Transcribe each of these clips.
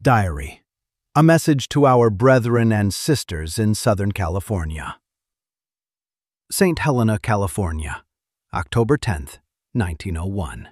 Diary. A message to our brethren and sisters in Southern California. St. Helena, California, October 10th, 1901.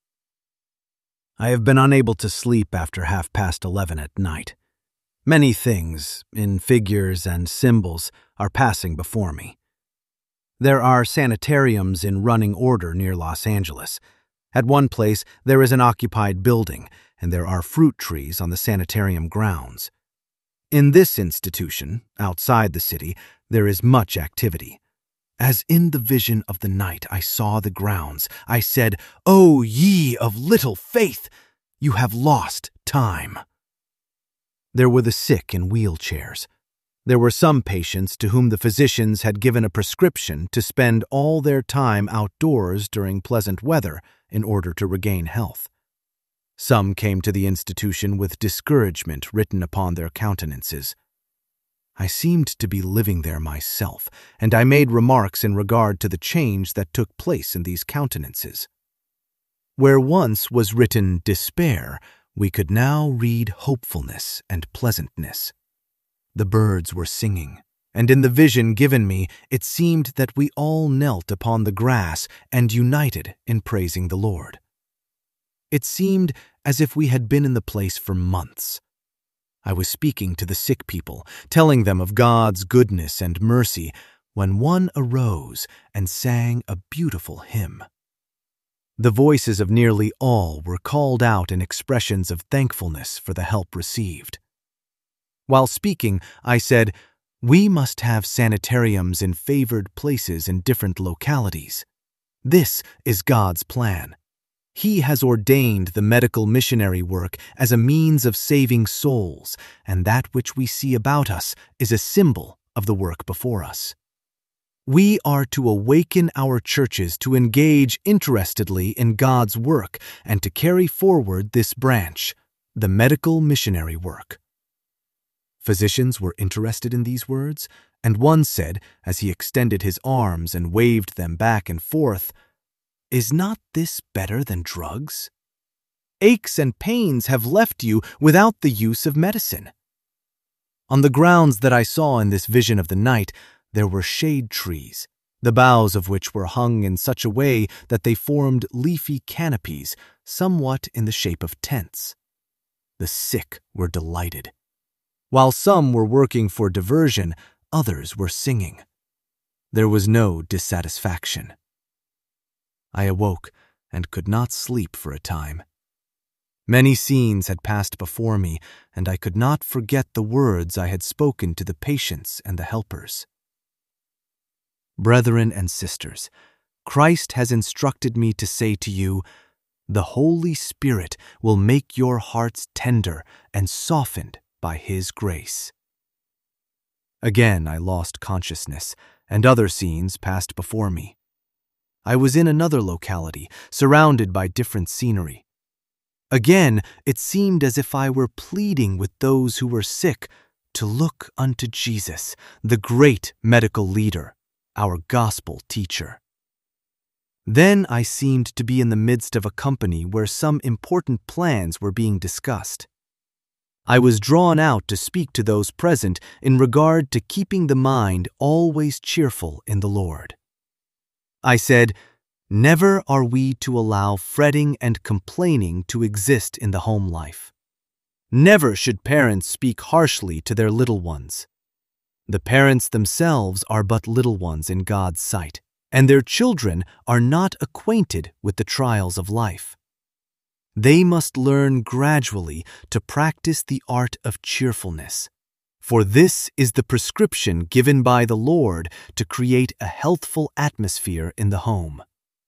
I have been unable to sleep after 11:30 at night. Many things, in figures and symbols, are passing before me. There are sanitariums in running order near Los Angeles. At one place, there is an occupied building, and there are fruit trees on the sanitarium grounds. In this institution, outside the city, there is much activity. As in the vision of the night I saw the grounds, I said, "O ye of little faith, you have lost time." There were the sick in wheelchairs. There were some patients to whom the physicians had given a prescription to spend all their time outdoors during pleasant weather in order to regain health. Some came to the institution with discouragement written upon their countenances. I seemed to be living there myself, and I made remarks in regard to the change that took place in these countenances. Where once was written despair, we could now read hopefulness and pleasantness. The birds were singing, and in the vision given me, it seemed that we all knelt upon the grass and united in praising the Lord. It seemed as if we had been in the place for months. I was speaking to the sick people, telling them of God's goodness and mercy, when one arose and sang a beautiful hymn. The voices of nearly all were called out in expressions of thankfulness for the help received. While speaking, I said, "We must have sanitariums in favored places in different localities. This is God's plan. He has ordained the medical missionary work as a means of saving souls, and that which we see about us is a symbol of the work before us. We are to awaken our churches to engage interestedly in God's work and to carry forward this branch, the medical missionary work." Physicians were interested in these words, and one said, as he extended his arms and waved them back and forth, "Is not this better than drugs? Aches and pains have left you without the use of medicine." On the grounds that I saw in this vision of the night, there were shade trees, the boughs of which were hung in such a way that they formed leafy canopies, somewhat in the shape of tents. The sick were delighted. While some were working for diversion, others were singing. There was no dissatisfaction. I awoke and could not sleep for a time. Many scenes had passed before me, and I could not forget the words I had spoken to the patients and the helpers. Brethren and sisters, Christ has instructed me to say to you, the Holy Spirit will make your hearts tender and softened by His grace. Again I lost consciousness, and other scenes passed before me. I was in another locality, surrounded by different scenery. Again, it seemed as if I were pleading with those who were sick to look unto Jesus, the great medical leader, our gospel teacher. Then I seemed to be in the midst of a company where some important plans were being discussed. I was drawn out to speak to those present in regard to keeping the mind always cheerful in the Lord. I said, "Never are we to allow fretting and complaining to exist in the home life. Never should parents speak harshly to their little ones. The parents themselves are but little ones in God's sight, and their children are not acquainted with the trials of life. They must learn gradually to practice the art of cheerfulness, for this is the prescription given by the Lord to create a healthful atmosphere in the home.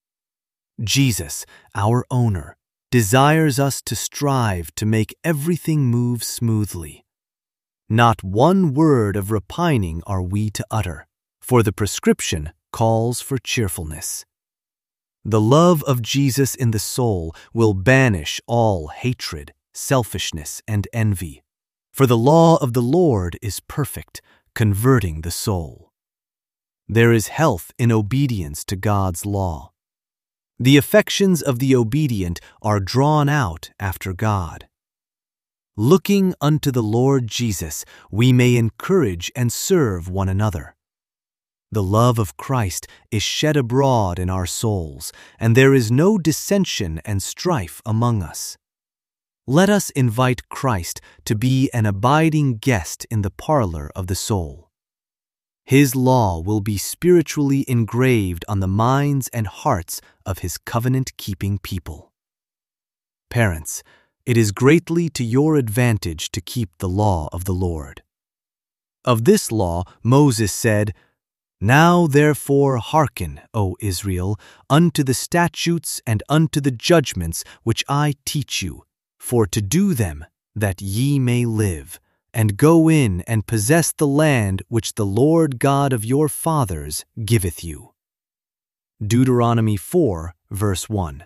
Jesus, our owner, desires us to strive to make everything move smoothly. Not one word of repining are we to utter, for the prescription calls for cheerfulness. The love of Jesus in the soul will banish all hatred, selfishness, and envy. For the law of the Lord is perfect, converting the soul. There is health in obedience to God's law. The affections of the obedient are drawn out after God. looking unto the Lord Jesus, we may encourage and serve one another. The love of Christ is shed abroad in our souls, and there is no dissension and strife among us. Let us invite Christ to be an abiding guest in the parlor of the soul. His law will be spiritually engraved on the minds and hearts of His covenant-keeping people. Parents, it is greatly to your advantage to keep the law of the Lord. Of this law Moses said, "Now therefore hearken, O Israel, unto the statutes and unto the judgments which I teach you, for to do them, that ye may live, and go in and possess the land which the Lord God of your fathers giveth you." Deuteronomy 4, verse 1.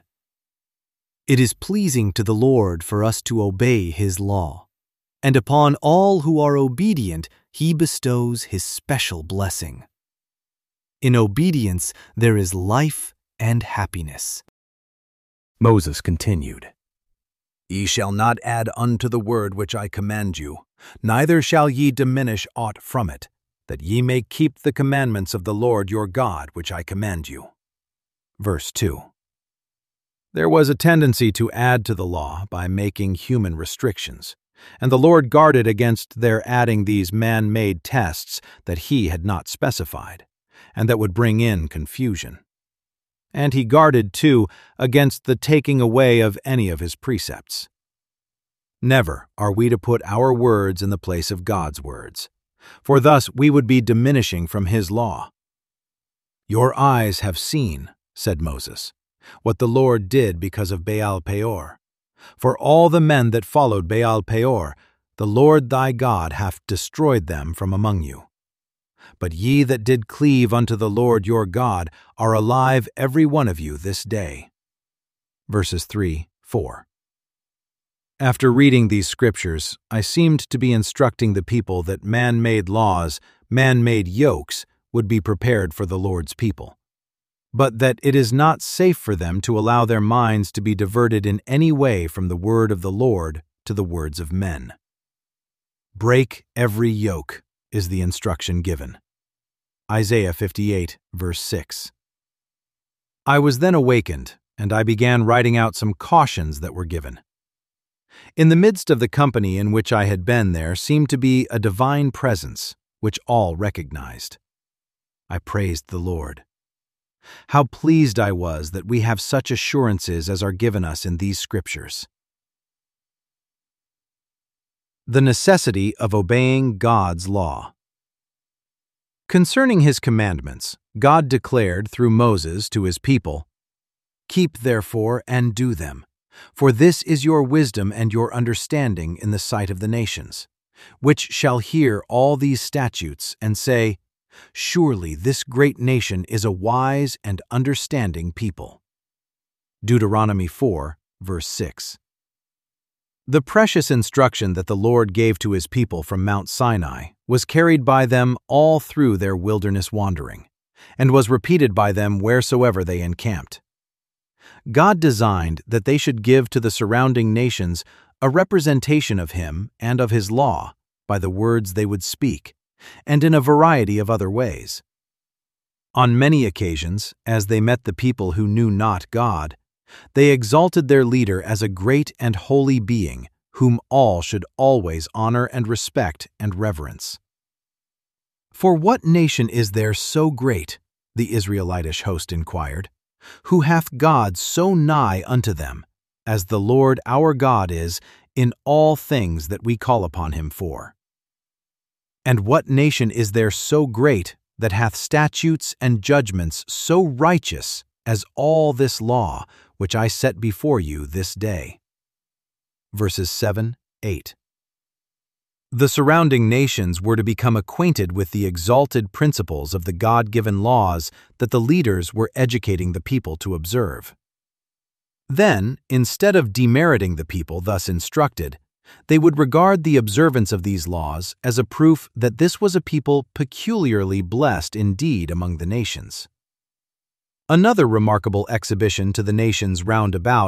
It is pleasing to the Lord for us to obey His law, and upon all who are obedient He bestows His special blessing. In obedience there is life and happiness. Moses continued, "Ye shall not add unto the word which I command you, neither shall ye diminish aught from it, that ye may keep the commandments of the Lord your God which I command you." Verse 2. There was a tendency to add to the law by making human restrictions, and the Lord guarded against their adding these man-made tests that He had not specified, and that would bring in confusion. And He guarded, too, against the taking away of any of His precepts. Never are we to put our words in the place of God's words, for thus we would be diminishing from His law. "Your eyes have seen," said Moses, "what the Lord did because of Baal Peor. For all the men that followed Baal Peor, the Lord thy God hath destroyed them from among you. But ye that did cleave unto the Lord your God are alive every one of you this day." Verses 3, 4. After reading these scriptures, I seemed to be instructing the people that man-made laws, man-made yokes, would be prepared for the Lord's people, but that it is not safe for them to allow their minds to be diverted in any way from the word of the Lord to the words of men. "Break every yoke," is the instruction given. Isaiah 58, verse 6. I was then awakened, and I began writing out some cautions that were given. In the midst of the company in which I had been there seemed to be a divine presence, which all recognized. I praised the Lord. How pleased I was that we have such assurances as are given us in these scriptures. The necessity of obeying God's law. Concerning His commandments, God declared through Moses to His people, "Keep therefore and do them, for this is your wisdom and your understanding in the sight of the nations, which shall hear all these statutes and say, Surely this great nation is a wise and understanding people." Deuteronomy 4, verse 6. The precious instruction that the Lord gave to His people from Mount Sinai was carried by them all through their wilderness wandering, and was repeated by them wheresoever they encamped. God designed that they should give to the surrounding nations a representation of Him and of His law by the words they would speak, and in a variety of other ways. On many occasions, as they met the people who knew not God, they exalted their leader as a great and holy being whom all should always honor and respect and reverence. "For what nation is there so great," the Israelitish host inquired, "who hath God so nigh unto them, as the Lord our God is in all things that we call upon Him for? And what nation is there so great that hath statutes and judgments so righteous as all this law which I set before you this day?" Verses 7, 8. The surrounding nations were to become acquainted with the exalted principles of the God-given laws that the leaders were educating the people to observe. Then, instead of demeriting the people thus instructed, they would regard the observance of these laws as a proof that this was a people peculiarly blessed indeed among the nations. Another remarkable exhibition to the nations round about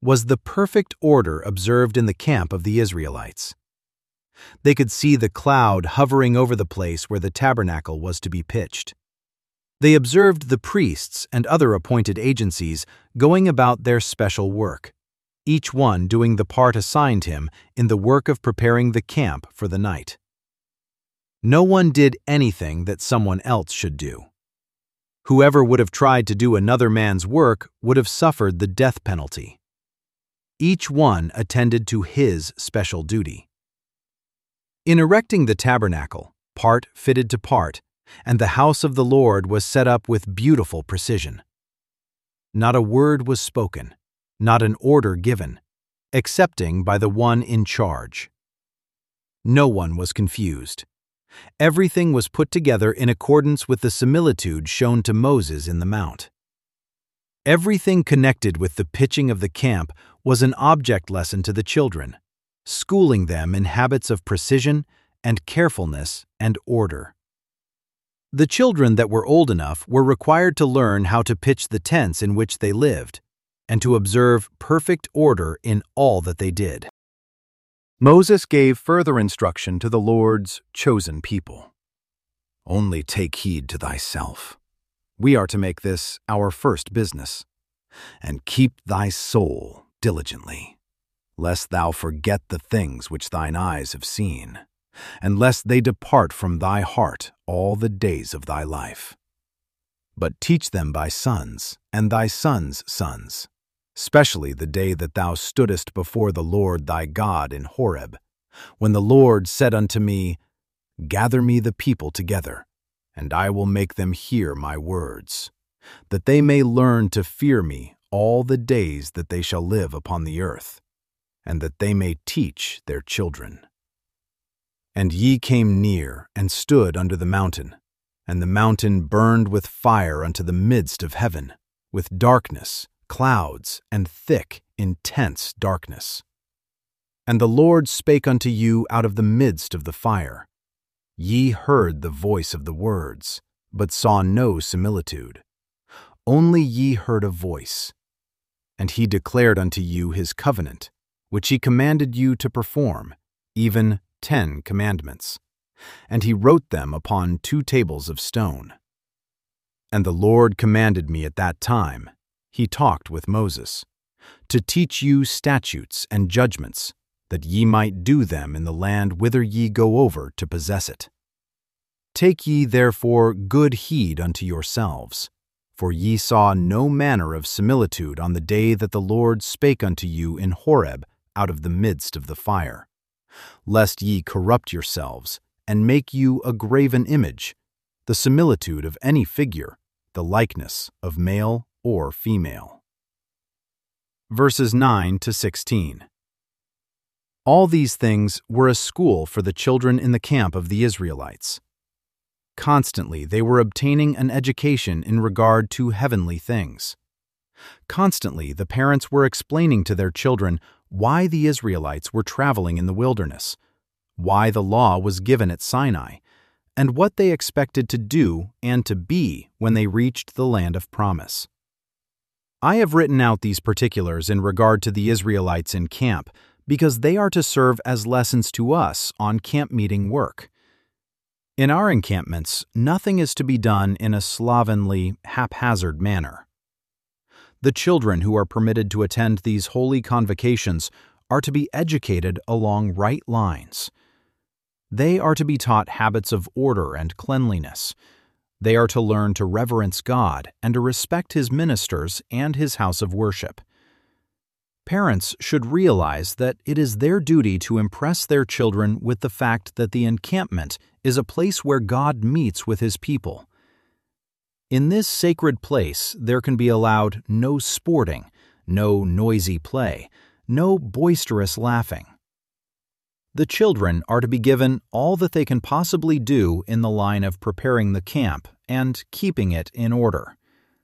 was the perfect order observed in the camp of the Israelites. They could see the cloud hovering over the place where the tabernacle was to be pitched. They observed the priests and other appointed agencies going about their special work, each one doing the part assigned him in the work of preparing the camp for the night. No one did anything that someone else should do. Whoever would have tried to do another man's work would have suffered the death penalty. Each one attended to his special duty. In erecting the tabernacle, part fitted to part, and the house of the Lord was set up with beautiful precision. Not a word was spoken, not an order given, excepting by the one in charge. No one was confused. Everything was put together in accordance with the similitude shown to Moses in the mount. Everything connected with the pitching of the camp was an object lesson to the children, schooling them in habits of precision and carefulness and order. The children that were old enough were required to learn how to pitch the tents in which they lived, and to observe perfect order in all that they did. Moses gave further instruction to the Lord's chosen people. Only take heed to thyself. We are to make this our first business, and keep thy soul diligently, lest thou forget the things which thine eyes have seen, and lest they depart from thy heart all the days of thy life. But teach them thy sons and thy sons' sons, especially the day that thou stoodest before the Lord thy God in Horeb, when the Lord said unto me, Gather me the people together, and I will make them hear my words, that they may learn to fear me all the days that they shall live upon the earth, and that they may teach their children. And ye came near and stood under the mountain, and the mountain burned with fire unto the midst of heaven, with darkness, clouds, and thick, intense darkness. And the Lord spake unto you out of the midst of the fire. Ye heard the voice of the words, but saw no similitude. Only ye heard a voice. And he declared unto you his covenant, which he commanded you to perform, even 10 commandments. And he wrote them upon 2 tables of stone. And the Lord commanded me at that time, he talked with Moses, to teach you statutes and judgments, that ye might do them in the land whither ye go over to possess it. Take ye therefore good heed unto yourselves, for ye saw no manner of similitude on the day that the Lord spake unto you in Horeb out of the midst of the fire, lest ye corrupt yourselves, and make you a graven image, the similitude of any figure, the likeness of male or female. Verses 9 to 16. All these things were a school for the children in the camp of the Israelites. Constantly they were obtaining an education in regard to heavenly things. Constantly the parents were explaining to their children why the Israelites were traveling in the wilderness, why the law was given at Sinai, and what they expected to do and to be when they reached the land of promise. I have written out these particulars in regard to the Israelites in camp because they are to serve as lessons to us on camp meeting work. In our encampments, nothing is to be done in a slovenly, haphazard manner. The children who are permitted to attend these holy convocations are to be educated along right lines. They are to be taught habits of order and cleanliness. They are to learn to reverence God and to respect His ministers and His house of worship. Parents should realize that it is their duty to impress their children with the fact that the encampment is a place where God meets with His people. In this sacred place, there can be allowed no sporting, no noisy play, no boisterous laughing. The children are to be given all that they can possibly do in the line of preparing the camp and keeping it in order.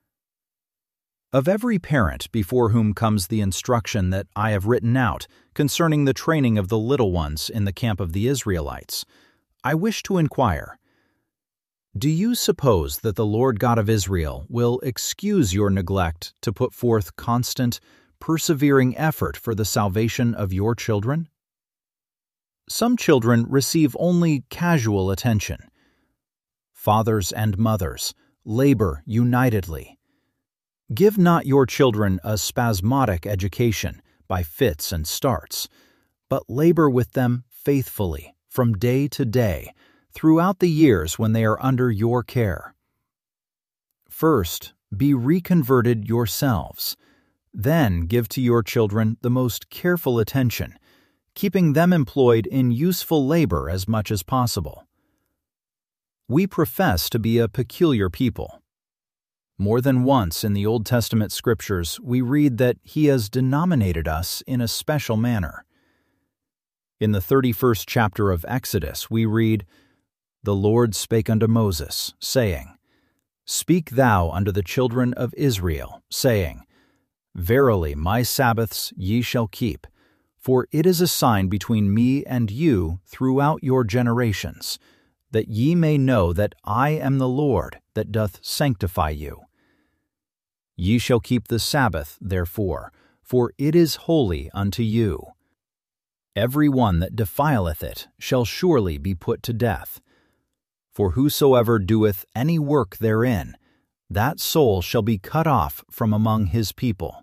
Of every parent before whom comes the instruction that I have written out concerning the training of the little ones in the camp of the Israelites, I wish to inquire, do you suppose that the Lord God of Israel will excuse your neglect to put forth constant, persevering effort for the salvation of your children? Some children receive only casual attention. Fathers and mothers, labor unitedly. Give not your children a spasmodic education by fits and starts, but labor with them faithfully from day to day throughout the years when they are under your care. First, be reconverted yourselves. Then give to your children the most careful attention, keeping them employed in useful labor as much as possible. We profess to be a peculiar people. More than once in the Old Testament scriptures, we read that He has denominated us in a special manner. In the 31st chapter of Exodus, we read, "The Lord spake unto Moses, saying, Speak thou unto the children of Israel, saying, Verily my Sabbaths ye shall keep, for it is a sign between me and you throughout your generations, that ye may know that I am the Lord that doth sanctify you. Ye shall keep the Sabbath, therefore, for it is holy unto you. Every one that defileth it shall surely be put to death. For whosoever doeth any work therein, that soul shall be cut off from among his people.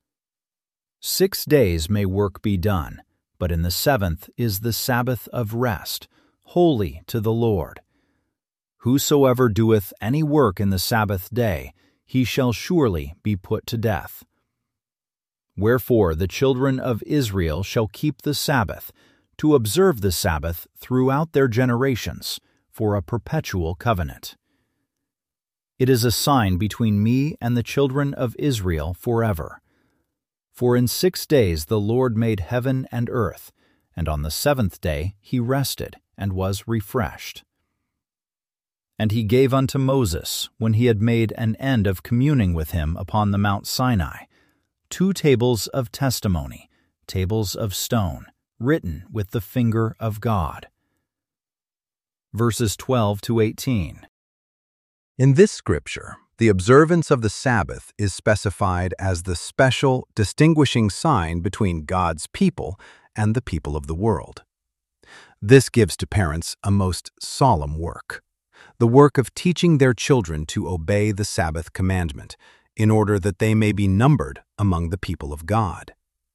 6 days may work be done, but in the seventh is the Sabbath of rest, holy to the Lord. Whosoever doeth any work in the Sabbath day, he shall surely be put to death. Wherefore the children of Israel shall keep the Sabbath, to observe the Sabbath throughout their generations, for a perpetual covenant. It is a sign between me and the children of Israel forever. For in 6 days the Lord made heaven and earth, and on the seventh day He rested and was refreshed. And He gave unto Moses, when He had made an end of communing with Him upon the Mount Sinai, 2 tables of testimony, tables of stone, written with the finger of God. Verses 12 to 18. In this scripture, the observance of the Sabbath is specified as the special, distinguishing sign between God's people and the people of the world. This gives to parents a most solemn work, the work of teaching their children to obey the Sabbath commandment, in order that they may be numbered among the people of God.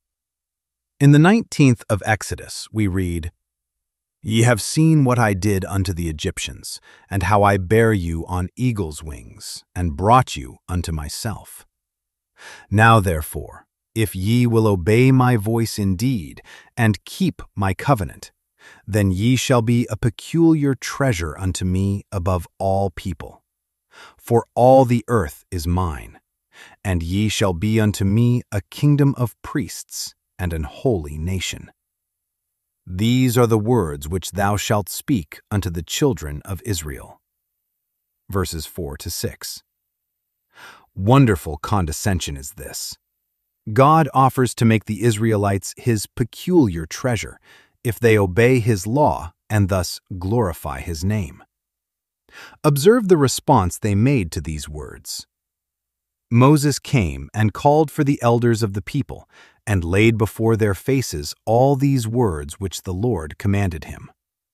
In the 19th of Exodus, we read, Ye have seen what I did unto the Egyptians, and how I bare you on eagle's wings, and brought you unto myself. Now therefore, if ye will obey my voice indeed, and keep my covenant, then ye shall be a peculiar treasure unto me above all people. For all the earth is mine, and ye shall be unto me a kingdom of priests and an holy nation. These are the words which thou shalt speak unto the children of Israel. Verses 4 to 6. Wonderful condescension is this. God offers to make the Israelites His peculiar treasure if they obey His law and thus glorify His name. Observe the response they made to these words. Moses came and called for the elders of the people, and laid before their faces all these words which the Lord commanded him.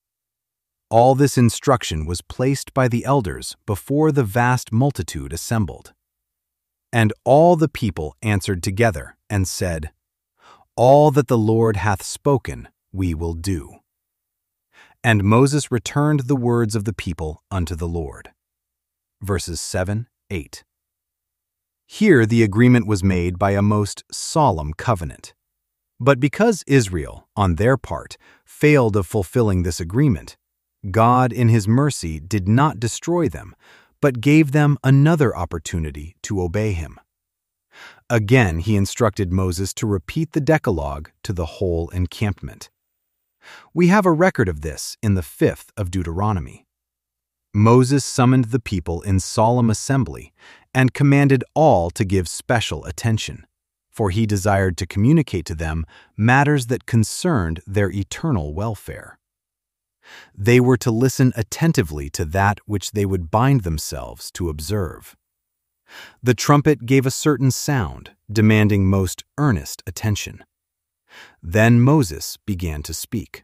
All this instruction was placed by the elders before the vast multitude assembled. And all the people answered together and said, All that the Lord hath spoken we will do. And Moses returned the words of the people unto the Lord. Verses 7, 8. Here the agreement was made by a most solemn covenant. But because Israel, on their part, failed of fulfilling this agreement, God in His mercy did not destroy them, but gave them another opportunity to obey Him. Again He instructed Moses to repeat the Decalogue to the whole encampment. We have a record of this in the 5th of Deuteronomy. Moses summoned the people in solemn assembly and commanded all to give special attention, for he desired to communicate to them matters that concerned their eternal welfare. They were to listen attentively to that which they would bind themselves to observe. The trumpet gave a certain sound, demanding most earnest attention. Then Moses began to speak.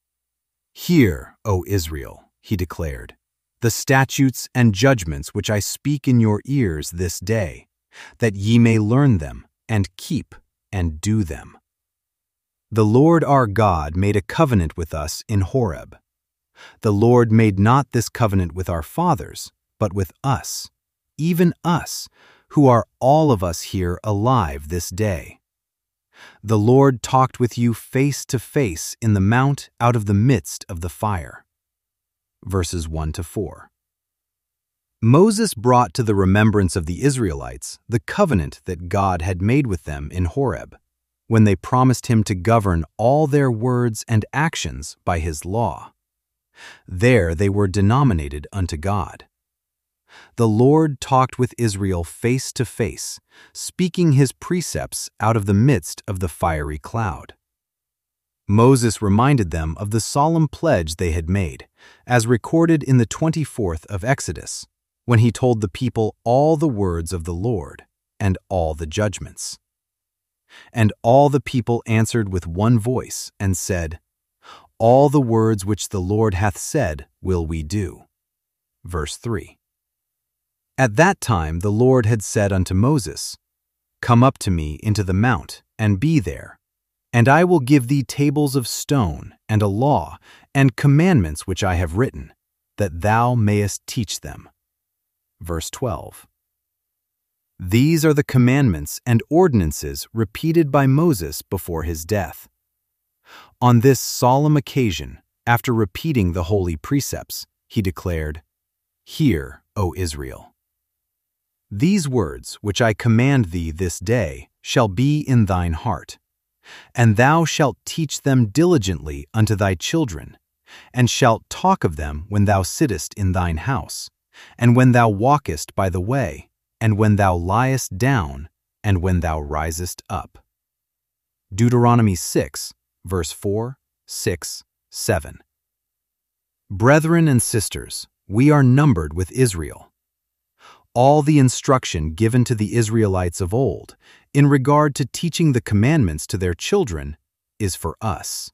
"Hear, O Israel," he declared, "the statutes and judgments which I speak in your ears this day, that ye may learn them, and keep, and do them. The Lord our God made a covenant with us in Horeb. The Lord made not this covenant with our fathers, but with us, even us, who are all of us here alive this day. The Lord talked with you face to face in the mount out of the midst of the fire." Verses 1-4. Moses brought to the remembrance of the Israelites the covenant that God had made with them in Horeb, when they promised him to govern all their words and actions by his law. There they were denominated unto God. The Lord talked with Israel face to face, speaking his precepts out of the midst of the fiery cloud. Moses reminded them of the solemn pledge they had made, as recorded in the 24th of Exodus, when he told the people all the words of the Lord and all the judgments. And all the people answered with one voice and said, "All the words which the Lord hath said will we do." Verse 3. At that time the Lord had said unto Moses, "Come up to me into the mount, and be there, and I will give thee tables of stone, and a law, and commandments which I have written, that thou mayest teach them." Verse 12. These are the commandments and ordinances repeated by Moses before his death. On this solemn occasion, after repeating the holy precepts, he declared, "Hear, O Israel. These words which I command thee this day shall be in thine heart, and thou shalt teach them diligently unto thy children, and shalt talk of them when thou sittest in thine house, and when thou walkest by the way, and when thou liest down, and when thou risest up." Deuteronomy 6, verse 4, 6, 7. Brethren and sisters, we are numbered with Israel. All the instruction given to the Israelites of old, in regard to teaching the commandments to their children, is for us.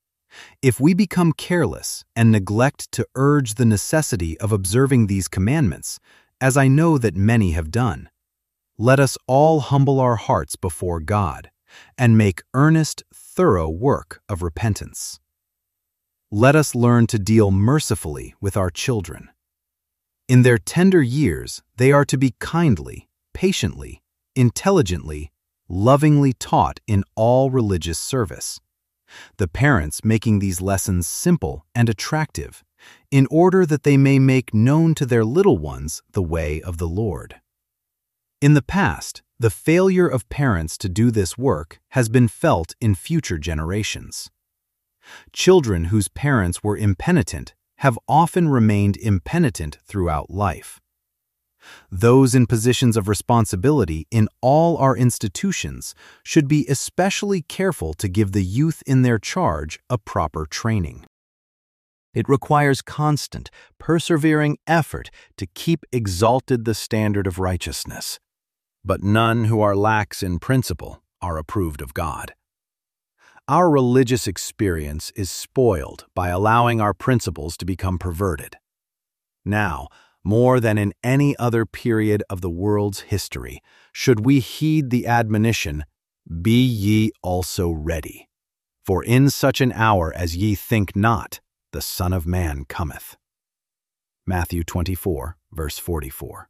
If we become careless and neglect to urge the necessity of observing these commandments, as I know that many have done, let us all humble our hearts before God and make earnest, thorough work of repentance. Let us learn to deal mercifully with our children. In their tender years, they are to be kindly, patiently, intelligently, lovingly taught in all religious service, the parents making these lessons simple and attractive, in order that they may make known to their little ones the way of the Lord. In the past, the failure of parents to do this work has been felt in future generations. Children whose parents were impenitent have often remained impenitent throughout life. Those in positions of responsibility in all our institutions should be especially careful to give the youth in their charge a proper training. It requires constant, persevering effort to keep exalted the standard of righteousness, but none who are lax in principle are approved of God. Our religious experience is spoiled by allowing our principles to become perverted. Now, more than in any other period of the world's history, should we heed the admonition, "Be ye also ready, for in such an hour as ye think not, the Son of Man cometh." Matthew 24, verse 44.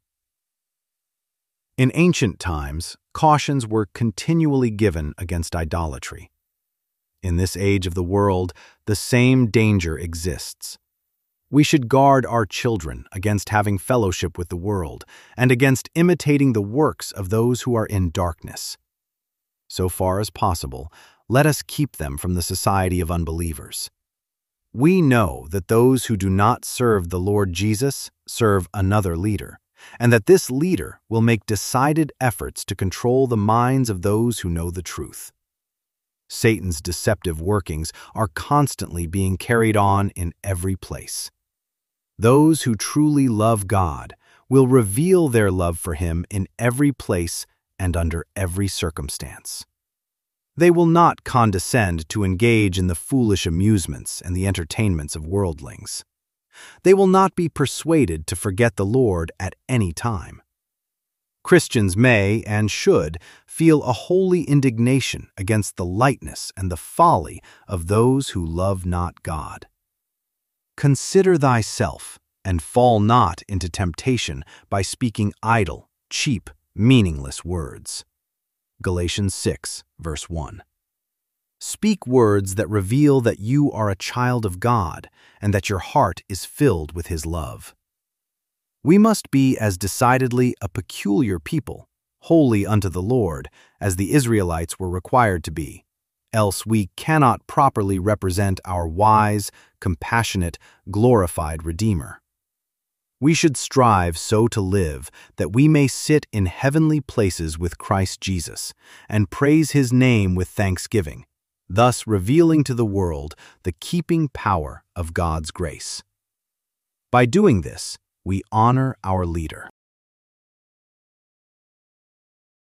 In ancient times, cautions were continually given against idolatry. In this age of the world, the same danger exists. We should guard our children against having fellowship with the world and against imitating the works of those who are in darkness. So far as possible, let us keep them from the society of unbelievers. We know that those who do not serve the Lord Jesus serve another leader, and that this leader will make decided efforts to control the minds of those who know the truth. Satan's deceptive workings are constantly being carried on in every place. Those who truly love God will reveal their love for Him in every place and under every circumstance. They will not condescend to engage in the foolish amusements and the entertainments of worldlings. They will not be persuaded to forget the Lord at any time. Christians may and should feel a holy indignation against the lightness and the folly of those who love not God. Consider thyself, and fall not into temptation by speaking idle, cheap, meaningless words. Galatians 6, verse 1. Speak words that reveal that you are a child of God and that your heart is filled with His love. We must be as decidedly a peculiar people, holy unto the Lord, as the Israelites were required to be, else we cannot properly represent our wise, compassionate, glorified Redeemer. We should strive so to live that we may sit in heavenly places with Christ Jesus and praise His name with thanksgiving, thus revealing to the world the keeping power of God's grace. By doing this, we honor our leader.